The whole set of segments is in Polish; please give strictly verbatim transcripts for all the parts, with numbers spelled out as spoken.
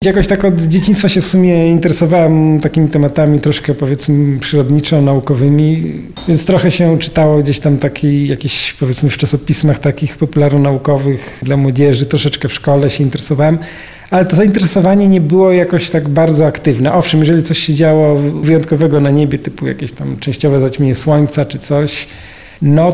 Jakoś tak od dzieciństwa się w sumie interesowałem takimi tematami troszkę powiedzmy przyrodniczo-naukowymi, więc trochę się czytało gdzieś tam takich jakieś powiedzmy w czasopismach takich popularno-naukowych dla młodzieży, troszeczkę w szkole się interesowałem, ale to zainteresowanie nie było jakoś tak bardzo aktywne. Owszem, jeżeli coś się działo wyjątkowego na niebie, typu jakieś tam częściowe zaćmienie słońca czy coś, no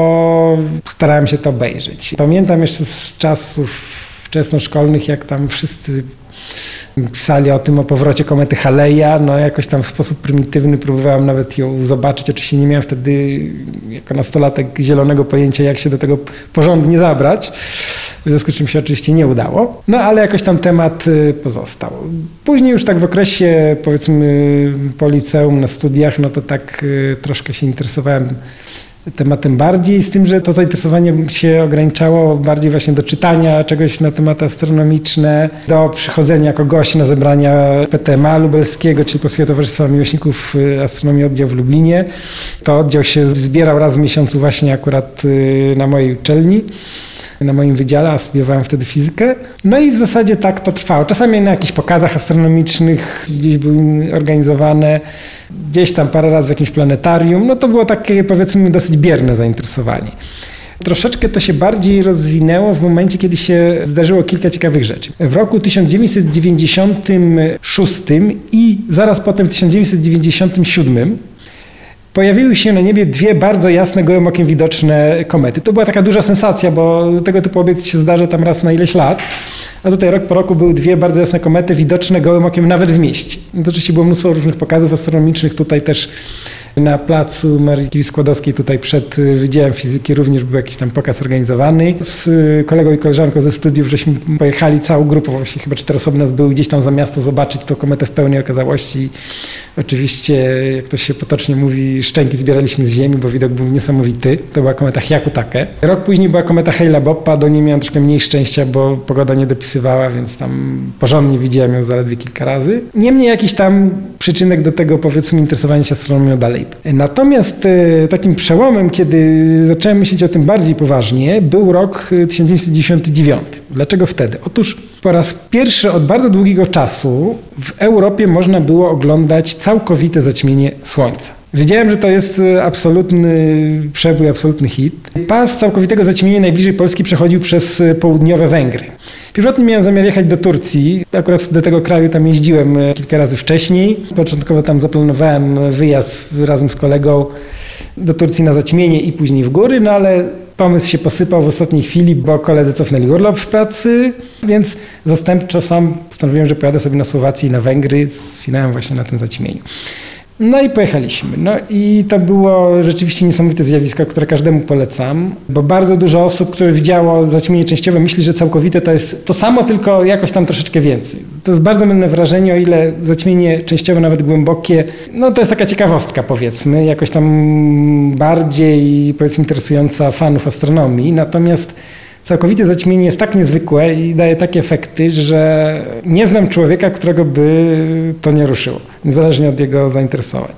to starałem się to obejrzeć. Pamiętam jeszcze z czasów wczesnoszkolnych, jak tam wszyscy pisali o tym, o powrocie komety Haleja, no jakoś tam w sposób prymitywny próbowałem nawet ją zobaczyć. Oczywiście nie miałem wtedy jako nastolatek zielonego pojęcia, jak się do tego porządnie zabrać, w związku z czym się oczywiście nie udało. No ale jakoś tam temat pozostał. Później już tak w okresie powiedzmy po liceum, na studiach, no to tak troszkę się interesowałem tematem bardziej, z tym, że to zainteresowanie się ograniczało bardziej właśnie do czytania czegoś na tematy astronomiczne, do przychodzenia jako gość na zebrania P T M A lubelskiego, czyli Polskiego Towarzystwa Miłośników Astronomii Oddział w Lublinie. To oddział się zbierał raz w miesiącu właśnie akurat na mojej uczelni, na moim wydziale, a studiowałem wtedy fizykę. No i w zasadzie tak to trwało. Czasami na jakichś pokazach astronomicznych gdzieś były organizowane, gdzieś tam parę razy w jakimś planetarium. No to było takie powiedzmy dosyć bierne zainteresowanie. Troszeczkę to się bardziej rozwinęło w momencie, kiedy się zdarzyło kilka ciekawych rzeczy. W roku tysiąc dziewięćset dziewięćdziesiątym szóstym i zaraz potem w tysiąc dziewięćset dziewięćdziesiątym siódmym pojawiły się na niebie dwie bardzo jasne, gołym okiem widoczne komety. To była taka duża sensacja, bo tego typu obiekt się zdarza tam raz na ileś lat. A tutaj rok po roku były dwie bardzo jasne komety widoczne gołym okiem nawet w mieście. To oczywiście było mnóstwo różnych pokazów astronomicznych. Tutaj też na placu Marii Curie-Skłodowskiej, tutaj przed Wydziałem Fizyki również był jakiś tam pokaz organizowany. Z kolegą i koleżanką ze studiów żeśmy pojechali całą grupą, właśnie chyba cztery osoby nas były gdzieś tam za miasto zobaczyć tą kometę w pełnej okazałości. Oczywiście, jak to się potocznie mówi, szczęki zbieraliśmy z ziemi, bo widok był niesamowity. To była kometa Hyakutake. Rok później była kometa Hale-Boppa, do niej miałem troszkę mniej szczęścia, bo pogoda nie dopisywała, więc tam porządnie widziałem ją zaledwie kilka razy. Niemniej jakiś tam przyczynek do tego powiedzmy interesowania się astronomią dalej. Natomiast e, takim przełomem, kiedy zacząłem myśleć o tym bardziej poważnie, był rok tysiąc dziewięćset dziewięćdziesiąty dziewiąty. Dlaczego wtedy? Otóż po raz pierwszy od bardzo długiego czasu w Europie można było oglądać całkowite zaćmienie Słońca. Wiedziałem, że to jest absolutny przebój, absolutny hit. Pas całkowitego zaćmienia najbliżej Polski przechodził przez południowe Węgry. Pierwotnie miałem zamiar jechać do Turcji. Akurat do tego kraju tam jeździłem kilka razy wcześniej. Początkowo tam zaplanowałem wyjazd razem z kolegą do Turcji na zaćmienie i później w góry, no ale pomysł się posypał w ostatniej chwili, bo koledzy cofnęli urlop w pracy, więc zastępczo sam postanowiłem, że pojadę sobie na Słowację i na Węgry z finałem właśnie na tym zaćmieniu. No i pojechaliśmy. No i to było rzeczywiście niesamowite zjawisko, które każdemu polecam, bo bardzo dużo osób, które widziało zaćmienie częściowe, myśli, że całkowite to jest to samo, tylko jakoś tam troszeczkę więcej. To jest bardzo mylne wrażenie, o ile zaćmienie częściowe, nawet głębokie, no to jest taka ciekawostka powiedzmy, jakoś tam bardziej powiedzmy interesująca fanów astronomii, natomiast całkowite zaćmienie jest tak niezwykłe i daje takie efekty, że nie znam człowieka, którego by to nie ruszyło, niezależnie od jego zainteresowań.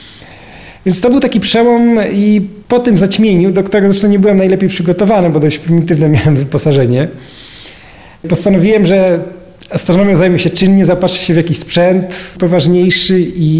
Więc to był taki przełom i po tym zaćmieniu, do którego zresztą nie byłem najlepiej przygotowany, bo dość prymitywne miałem wyposażenie, postanowiłem, że astronomią zajmę się czynnie, zaopatrzę się w jakiś sprzęt poważniejszy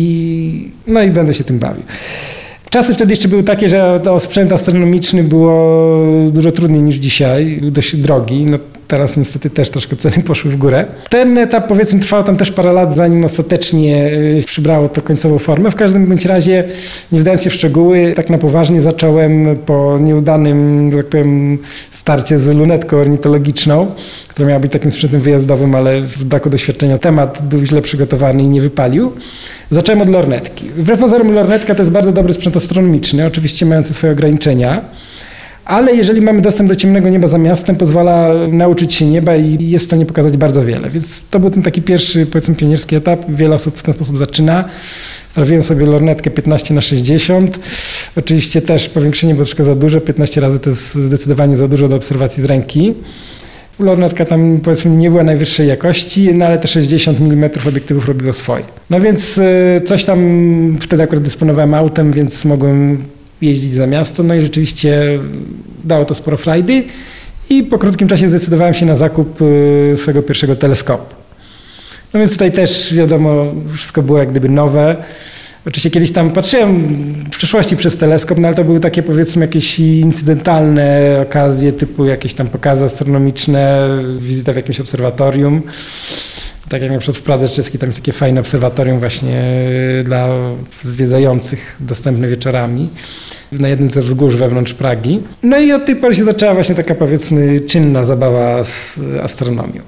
i no i będę się tym bawił. Czasy wtedy jeszcze były takie, że o sprzęt astronomiczny było dużo trudniej niż dzisiaj, był dość drogi. No teraz niestety też troszkę ceny poszły w górę. Ten etap powiedzmy trwał tam też parę lat, zanim ostatecznie przybrało to końcową formę. W każdym bądź razie, nie wdając się w szczegóły, tak na poważnie zacząłem po nieudanym, tak powiem, starcie z lunetką ornitologiczną, która miała być takim sprzętem wyjazdowym, ale w braku doświadczenia temat był źle przygotowany i nie wypalił. Zacząłem od lornetki. Wbrew pozorom lornetka to jest bardzo dobry sprzęt astronomiczny, oczywiście mający swoje ograniczenia, ale jeżeli mamy dostęp do ciemnego nieba za miastem, pozwala nauczyć się nieba i jest w stanie pokazać bardzo wiele. Więc to był ten taki pierwszy, powiedzmy, pionierski etap. Wiele osób w ten sposób zaczyna. Sprawiłem sobie lornetkę piętnaście na sześćdziesiąt. Oczywiście też powiększenie było troszkę za duże. piętnaście razy to jest zdecydowanie za dużo do obserwacji z ręki. Lornetka tam powiedzmy nie była najwyższej jakości, no ale te sześćdziesiąt milimetrów obiektywów robiło swoje. No więc coś tam, wtedy akurat dysponowałem autem, więc mogłem jeździć za miasto, no i rzeczywiście dało to sporo frajdy i po krótkim czasie zdecydowałem się na zakup swojego pierwszego teleskopu. No więc tutaj też wiadomo, wszystko było jak gdyby nowe. Oczywiście kiedyś tam patrzyłem w przeszłości przez teleskop, no ale to były takie powiedzmy jakieś incydentalne okazje, typu jakieś tam pokazy astronomiczne, wizyta w jakimś obserwatorium. Tak jak na przykład w Pradze Czeskiej, tam jest takie fajne obserwatorium właśnie dla zwiedzających, dostępne wieczorami na jednym ze wzgórz wewnątrz Pragi. No i od tej pory się zaczęła właśnie taka powiedzmy czynna zabawa z astronomią.